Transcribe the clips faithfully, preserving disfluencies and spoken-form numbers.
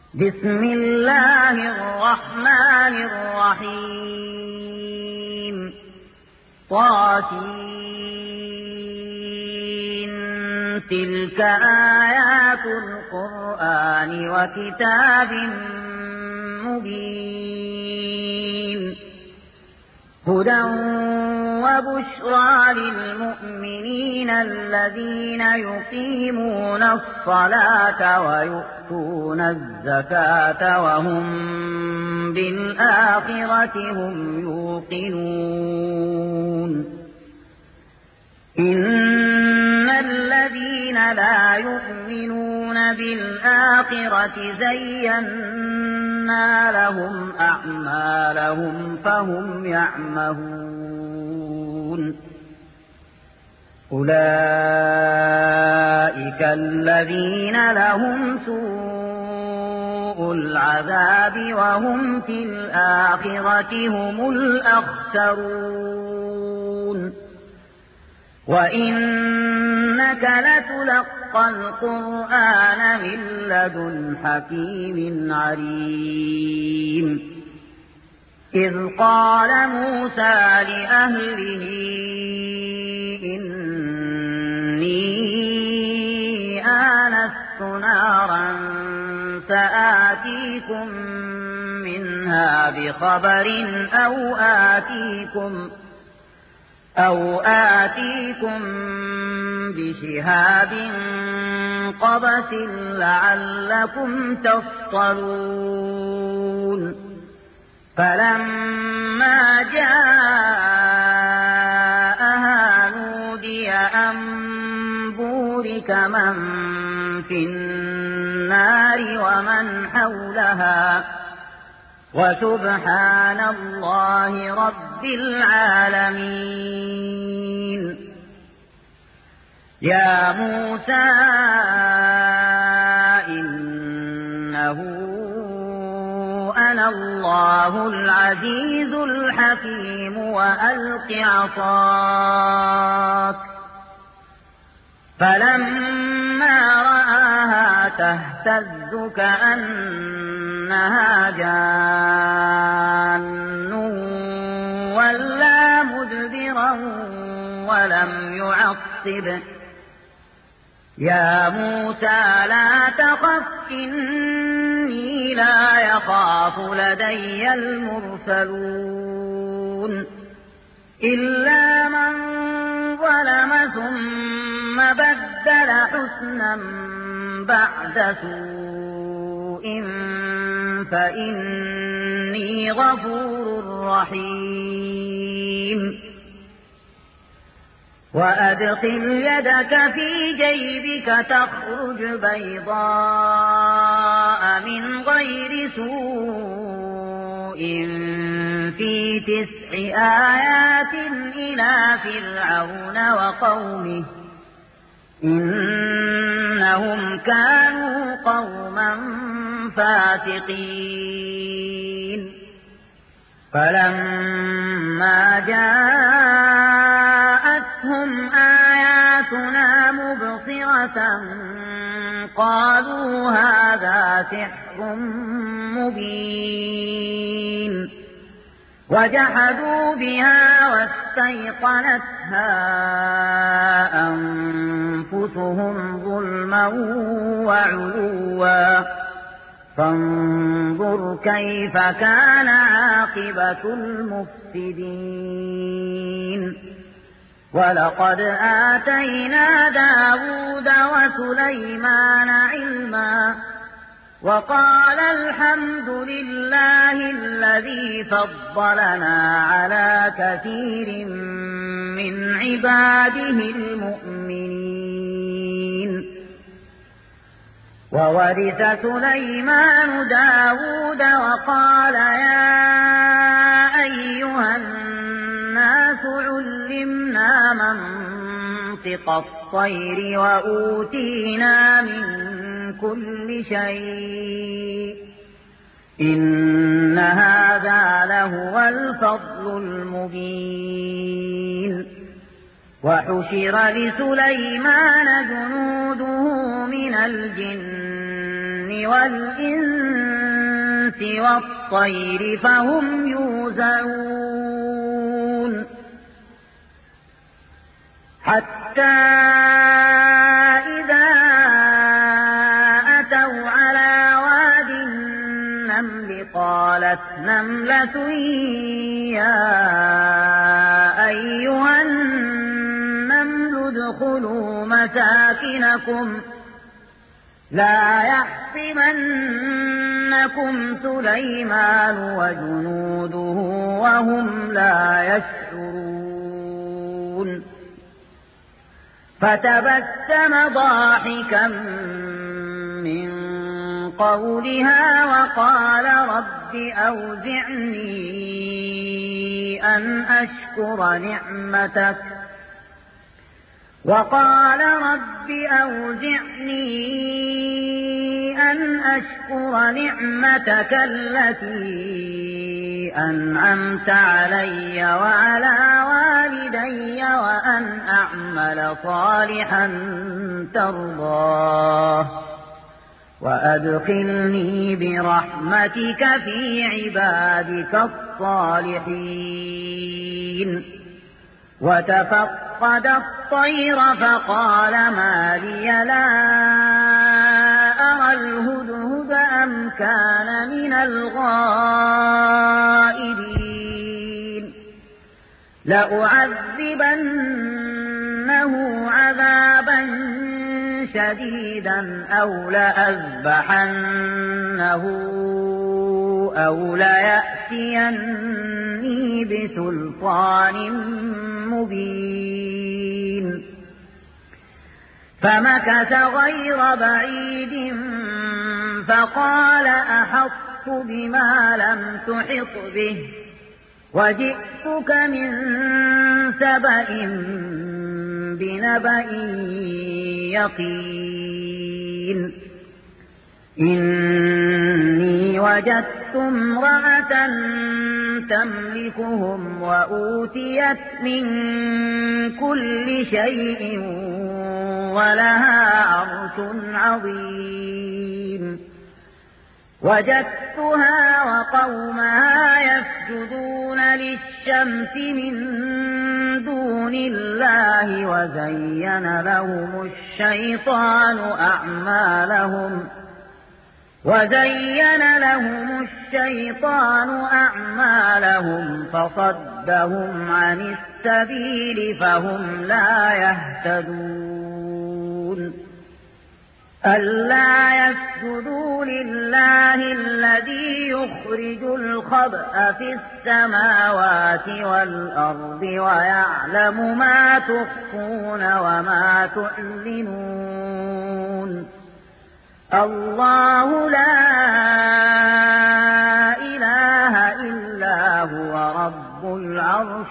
بسم الله الرحمن الرحيم طاسين تلك آيات القرآن وكتاب مبين هدى وبشرى للمؤمنين الذين يقيمون الصلاة ويؤتون الزكاة وهم بالآخرة هم يوقنون إن الذين لا يؤمنون بالآخرة زينا لهم أعمالهم فهم يعمهون أولئك الذين لهم سوء العذاب وهم في الآخرة هم الأخسرون وإنك لتلقى القرآن من لدن حكيم عليم إذ قال موسى لأهله إني آنست نارا سآتيكم منها بخبر أو آتيكم أو آتيكم بشهاب قبس لعلكم تصطلون فلما جاءها نودي أن بورك من في النار ومن حولها وسبحان الله رب العالمين يا موسى إنه أنا الله العزيز الحكيم وألق عصاك فلما رآها تهتز كأنها جان ولا مدبرا ولم يعقب يا موسى لا تخف إني لا يخاف لدي المرسلون إلا من ظلم ثم بدل حسنا بعد سوء فإني غفور رحيم وأدخل يدك في جيبك تخرج بيضاء من غير سوء في تسع آيات إلى فرعون وقومه إنهم كانوا قوما فاسقين فلما جاءتهم آياتنا مبصرة قالوا هذا سحر مبين وجحدوا بها واستيقنتها أنفسهم ظلما وعلوا فانظر كيف كان عاقبة المفسدين ولقد آتينا داود وسليمان علما وقال الحمد لله الذي فضلنا على كثير من عباده المؤمنين وورث سليمان داود وقال يا أيها الناس علمنا منطق الطير وأوتينا من كل شيء إن هذا لهو الفضل المبين وحشر لسليمان جنوده من الجن والإنس والطير فهم يوزعون حتى إذا أتوا على واد النمل قالت نملة يا أيها النمل ادخلوا مساكنكم لا يحطمنكم سليمان وجنوده وهم لا يشعرون فتبسم ضاحكا من قولها وقال رب أوزعني أن أشكر نعمتك وقال رب أوزعني أن أشكر نعمتك التي أنعمت علي وعلى والدي وأن أعمل صالحا ترضاه وأدخلني برحمتك في عبادك الصالحين وتفقد الطير فقال ما لي لا أرى الهدهد أم كان من الغائبين لأعذبنه عذابا شديدا أو لأذبحنه أو ليأتيني بسلطان مبين فمكث غير بعيد فقال أحطت بما لم تحط به وجئتك من سبأ بنبأ يقين إني وجدت امرأة تملكهم وأوتيت من كل شيء ولها عرش عظيم وجدتها وقومها يسجدون للشمس من دون الله وزين لهم الشيطان أعمالهم وزين لهم الشيطان أعمالهم فصدهم عن السبيل فهم لا يهتدون ألا يسجدوا لله الذي يخرج الخبأ في السماوات والأرض ويعلم ما تخفون وما تعلنون الله لا إله إلا هو رب العرش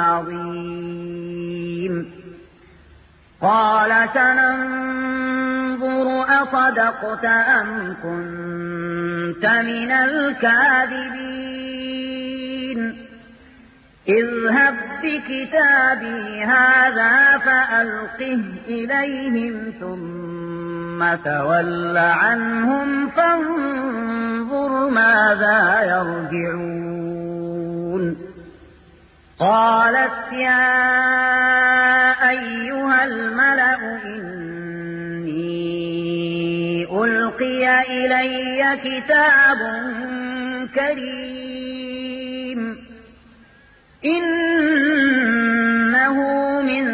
العظيم قال سننظر أصدقت أم كنت من الكاذبين اذهب بكتابي هذا فألقه إليهم ثم تول عنهم فانظر ماذا يرجعون قالت يا أيها الملأ إني ألقي إلي كتاب كريم إنه من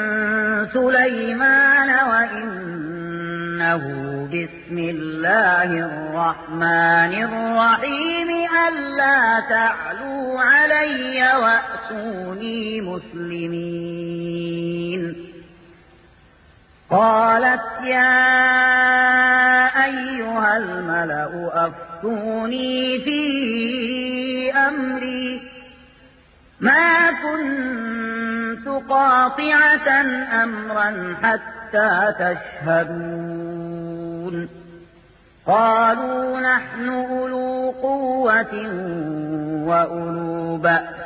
سليمان وإنه بسم الله الرحمن الرحيم ألا تعلوا علي وأتوني مسلمين قالت يا أيها الملأ أفتوني في أمري ما كنت قاطعة أمرا حتى تشهدون قالوا نحن أولو قوة وأولو بأس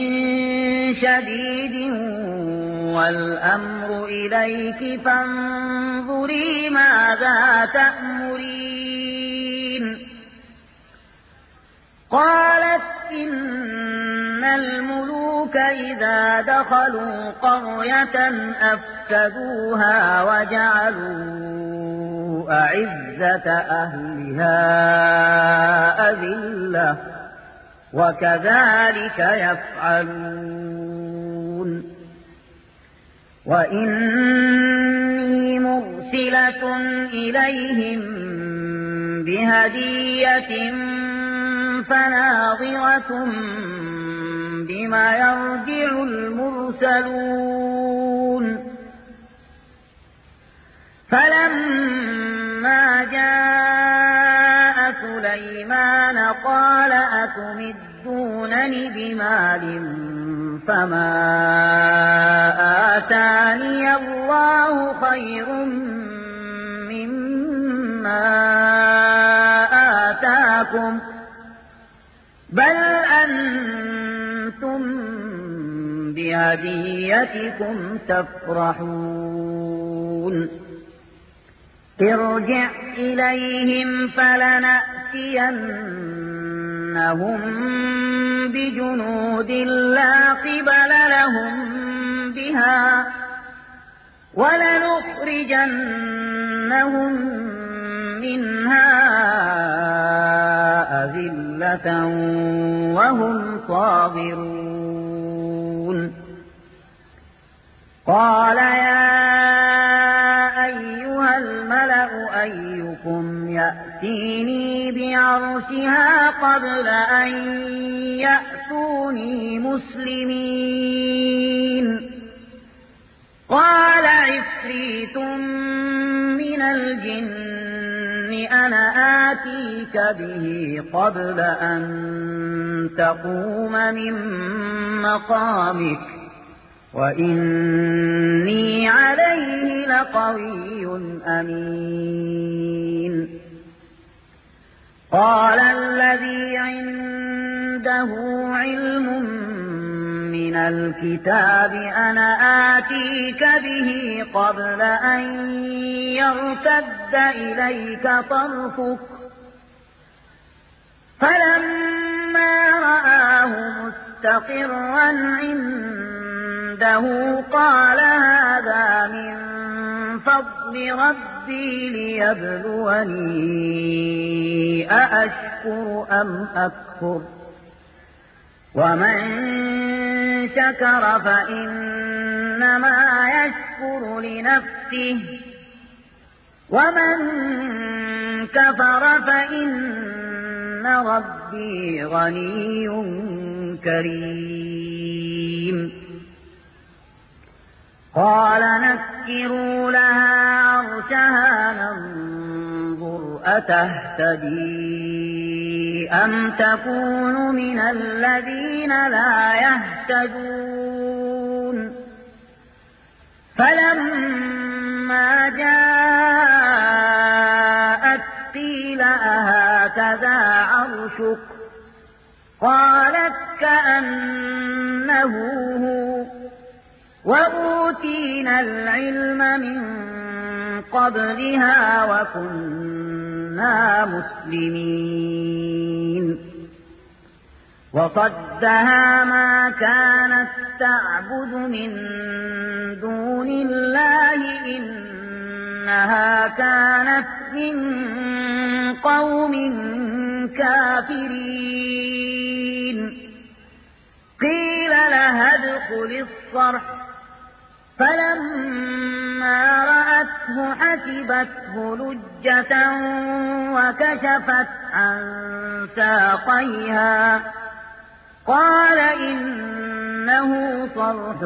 شديد والأمر إليك فانظري ماذا تأمرين إن الملوك إذا دخلوا قرية أفسدوها وجعلوا أعزة أهلها أذلة وكذلك يفعلون وإني مرسلة إليهم بهدية فناظرة بما يرجع المرسلون فلما جاء سليمان قال أتمدونني بمال فما آتاني الله خير مما آتاكم بل أنتم بهديتكم تفرحون ارجع إليهم فلنأتينهم بجنود لا قبل لهم بها ولنخرجنهم منها أذلة وهم صاغرون قال يا أيها الملأ أيكم يأتيني بعرشها قبل أن يأتوني مسلمين قال عفريت من الجن أنا آتيك به قبل أن تقوم من مقامك وإني عليه لقوي أمين قال الذي عنده علم من الكتاب أنا آتيك به قبل أن يرتد إليك طرفك فلما رآه مستقرا عنده قال هذا من فضل ربي ليبلوني أأشكر أم أكفر ومن شكر فإنما يشكر لنفسه ومن كفر فإن ربي غني كريم قال نكروا لها عرشها ننظر أتهتدي أم تكون من الذين لا يهتدون فلما جاءت قيل أهكذا عرشك قالت كأنه هو وأوتينا العلم من قبلها وكنا مسلمين وصدها ما كانت تعبد من دون الله إنها كانت من قوم كافرين قيل لها ادخل الصرح فلما رأته حسبته لجة وكشفت عن ساقيها قال إنه صرح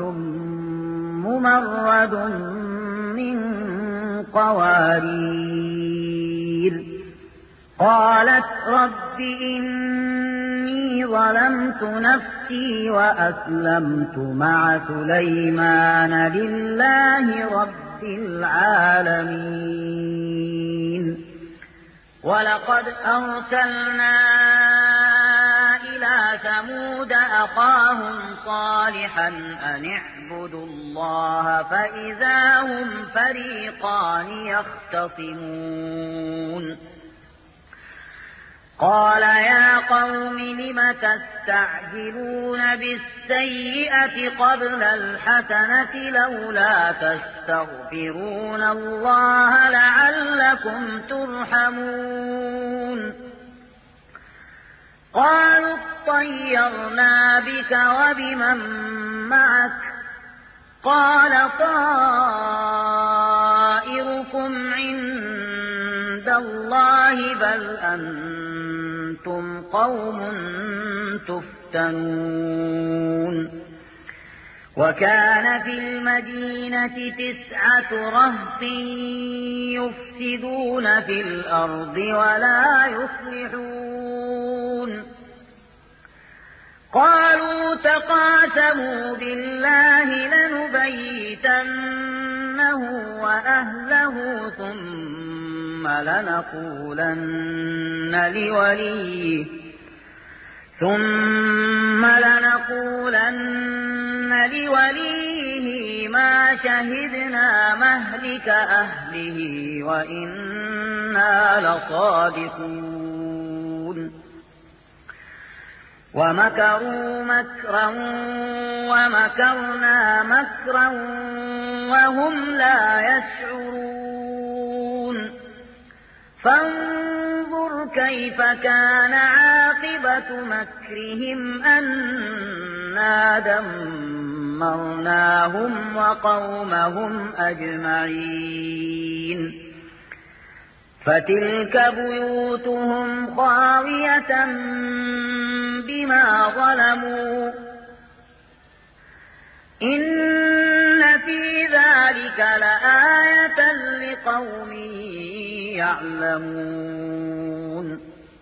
ممرد من قوارير قالت رب إني ظلمت نفسي وأسلمت مع سليمان لله رب العالمين ولقد أرسلنا إلى ثمود أخاهم صالحا أن اعبدوا الله فإذا هم فريقان يختصمون قال يا قوم لم تستعجلون بالسيئة قبل الحسنة لولا تستغفرون الله لعلكم ترحمون قالوا اطيرنا بك وبمن معك قال طائركم عند الله بل أنتم قوم تفتنون وكان في المدينة تسعة رهط يفسدون في الأرض ولا يصلحون قالوا تقاسموا بالله لنبيتنه وأهله ثم لنقولن لوليه ثم لنقولن لوليه ما شهدنا مهلك أهله وإنا لصادقون ومكروا مكرا ومكرنا مكرا وهم لا يشعرون فانظر كيف كان عاقبة مكرهم أنا دمرناهم وقومهم أجمعين فتلك بيوتهم خاوية بما ظلموا إن في ذلك لآية لقوم يعلمون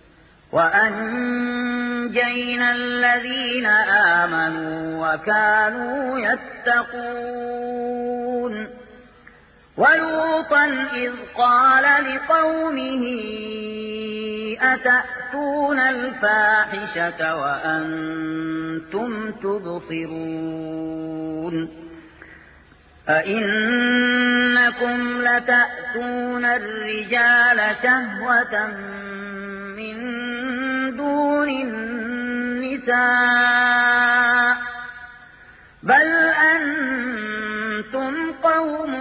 وأنجينا الذين آمنوا وكانوا يتقون ولوطا إذ قال لقومه أتأتون الفاحشة وأنتم تبصرون أئنكم لتأتون الرجال شهوة من دون النساء بل أنتم قوم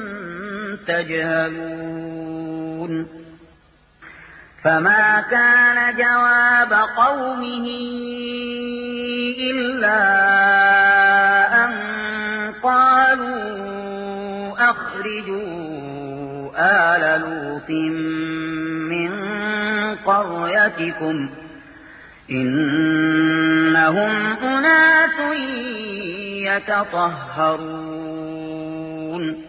تجهلون فما كان جواب قومه إلا أن قالوا أخرجوا آل لوط من قريتكم إنهم أناس يتطهرون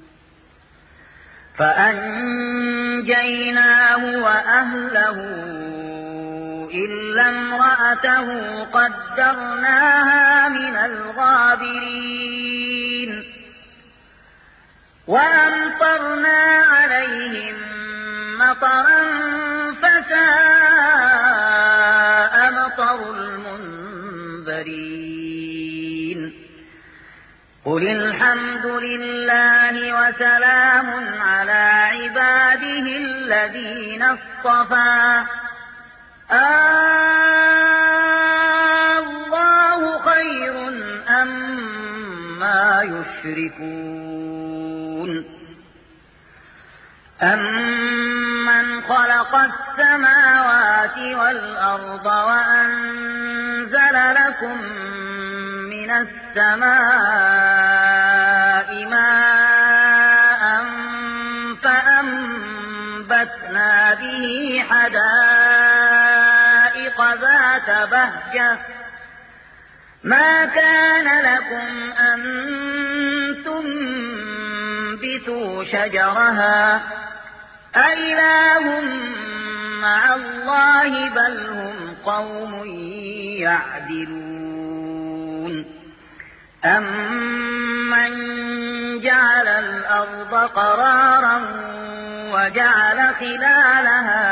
فأنجيناه وأهله إلا امرأته قدرناها من الغابرين وأمطرنا عليهم مطرا فساء مطر المنذرين قل الحمد لله وسلام على عباده الذين اصطفى الله خير أما يشركون أمن خلق السماوات والأرض وأنزل لكم من السماء ماء فأنبتنا به حدائق ذات بهجة ما كان لكم أن تنبتوا شجرها أإله مع الله بل هم قوم يعدلون أمن جعل الأرض قرارا وجعل خلالها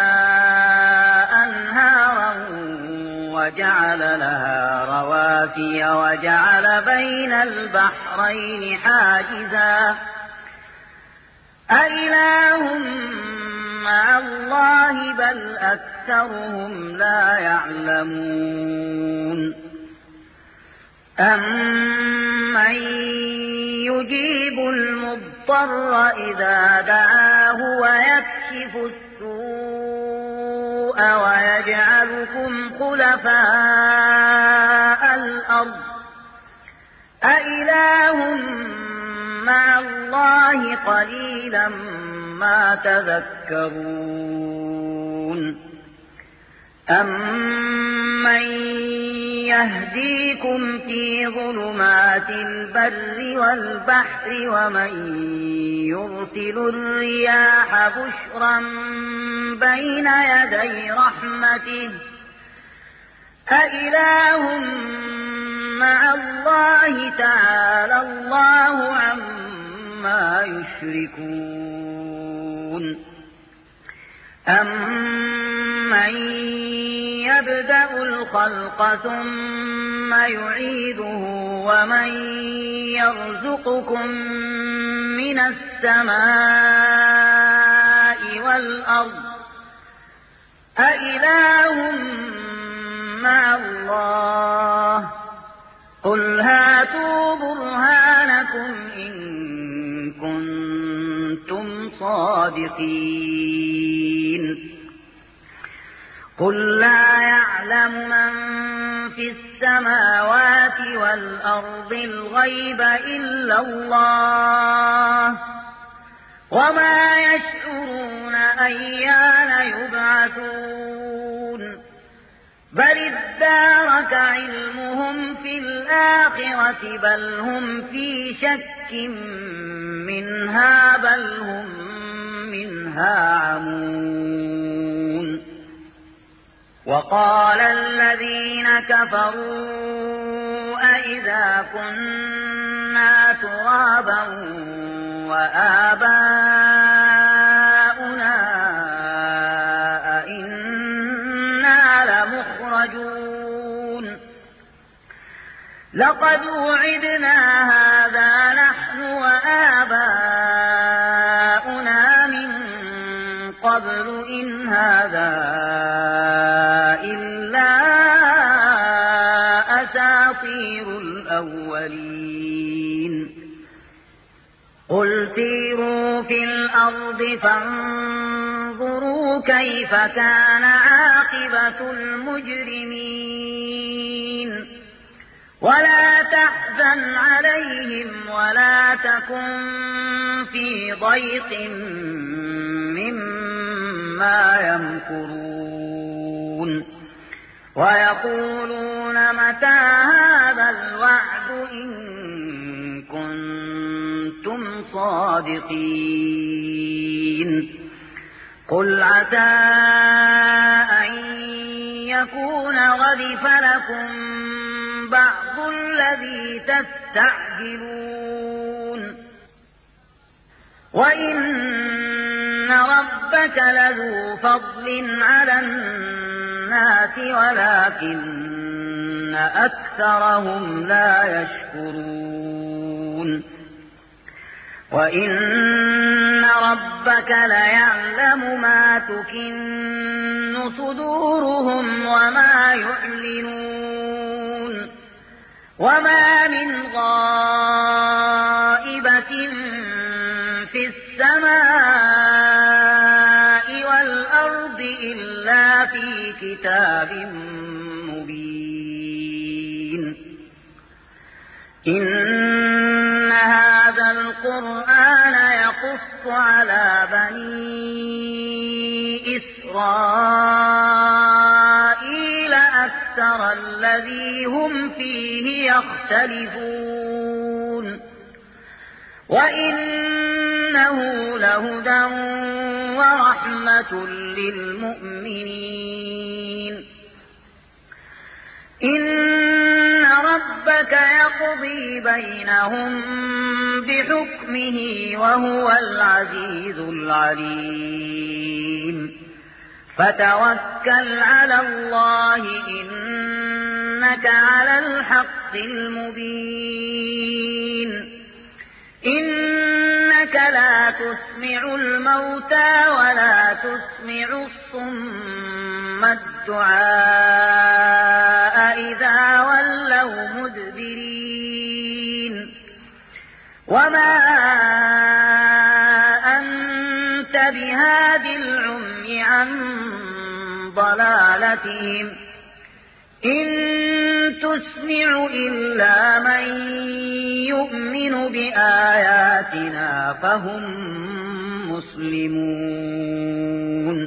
أنهارا وجعل لها رواسي وجعل بين البحرين حاجزا أإله مع الله بل أكثرهم لا يعلمون أمن يجيب المضطر إذا دعاه ويكشف السوء ويجعلكم خلفاء الأرض أإله مع الله قليلا ما تذكرون أمن يهديكم في ظلمات البر والبحر ومن يرسل الرياح بشرا بين يدي رحمته أإله مع الله تعالى الله عما يشركون أمن يبدأ الخلق ثم يعيده ومن يرزقكم من السماء والأرض أإله مع الله قل هاتوا برهانكم إن كنتم صادقين قل لا يعلم من في السماوات والأرض الغيب إلا الله وما يشعرون أيان يبعثون بل ادارك علمهم في الآخرة بل هم في شك منها بل هم منها عمون وقال الذين كفروا أئذا كنا ترابا وآباؤنا أئنا لمخرجون لقد وعدنا هذا نحن وآباؤنا من قبل إن هذا إلا أساطير الأولين قل سيروا في الأرض فانظروا كيف كان عاقبة المجرمين ولا تحزن عليهم ولا تكن في ضيق مما يمكرون ويقولون متى هذا الوعد إن كنتم صادقين قل عسى أن يكون ردف لكم بعض الذي تستعجلون وإن ربك لذو فضل على الناس ولكن أكثرهم لا يشكرون وإن ربك ليعلم ما تكن صدورهم وما يعلنون وما من غائبة في السماء والأرض إلا في كتاب مبين إن هذا القرآن يقص على بني إسرائيل أكثر الذي هم فيه يختلفون وإنه لهدى ورحمة للمؤمنين إن ربك يقضي بينهم بحكمه وهو العزيز العليم فتوكل على الله إنك على الحق المبين إنك إنك لا تسمع الموتى ولا تسمع الصم الدعاء إذا ولوا مدبرين وما أنت بهاد العمي عن ضلالتهم إن تسمع إلا من يؤمن بآياتنا فهم مسلمون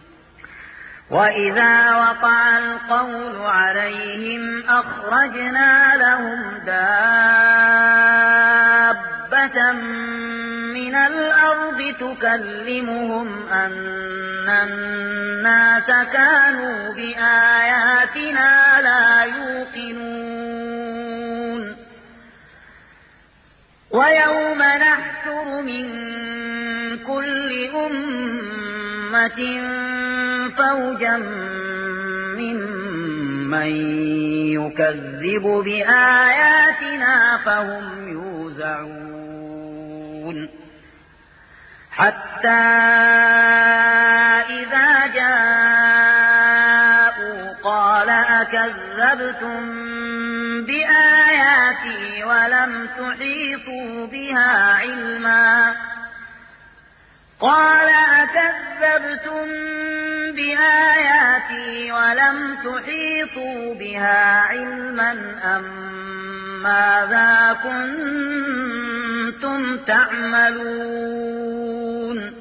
وإذا وقع القول عليهم أخرجنا لهم دابة من الأرض تكلمهم أن الناس كانوا بآياتنا لا يوقنون ويوم نحشر من كل أمة فوجا ممن يكذب بآياتنا فهم يوزعون حتى إذا جاءوا قال أكذبتم بآياتي ولم تحيطوا بها علما قال أكذبتم بآياتي ولم تحيطوا بها علما أم ماذا كنتم تعملون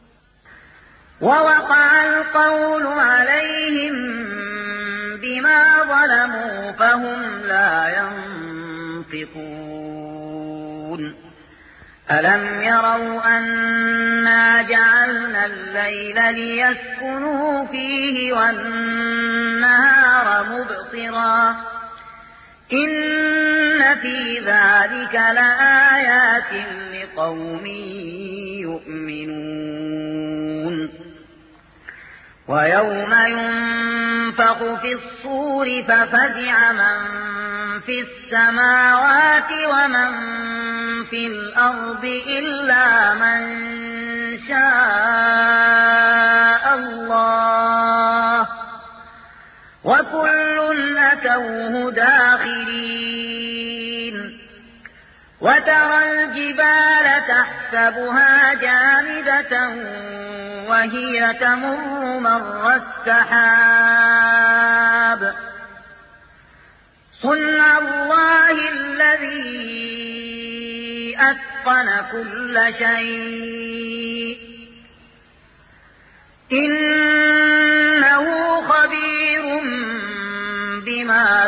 ووقع القول عليهم بما ظلموا فهم لا ينطقون ألم يروا أنا جعلنا الليل ليسكنوا فيه والنهار مبصرا إن في ذلك لآيات لقوم يؤمنون ويوم ينفخ في الصور ففزع من في السماوات ومن في الأرض إلا من شاء الله وكل أتوه داخرين وترى الجبال تحسبها جامدة وهي تمر مر السحاب صنع الله الذي أتقن كل شيء إنه خبير بما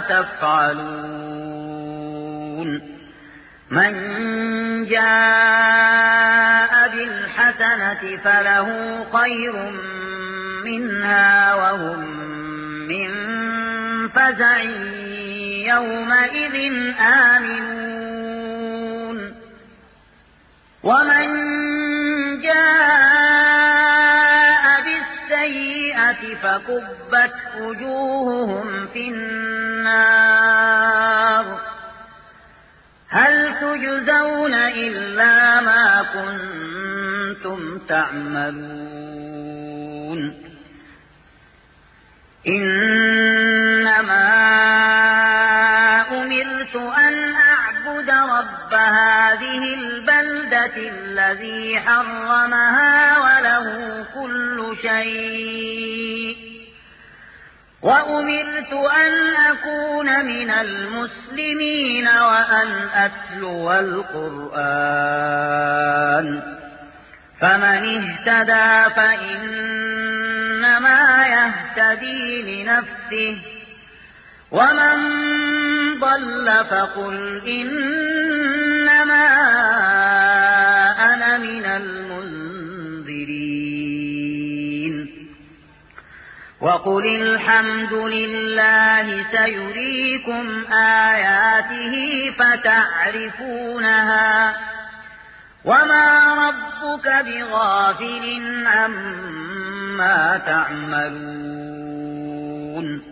تفعلون من جاء بالحسنة فله خير منها وهم من فزع يومئذ آمنون ومن جاء بالسيئة فكبت وجوههم في النار هل تجزون إلا ما كنتم تعملون إنما أمرت أن أعبد رب هذه البلدة الذي حرمها وله كل شيء وأمرت أن أكون من المسلمين وأن أتلو القرآن فمن اهتدى فإنما يهتدي لنفسه ومن ضل فقل إنما أنا من المنذرين وقل الحمد لله سيريكم آياته فتعرفونها وما ربك بغافل عما تعملون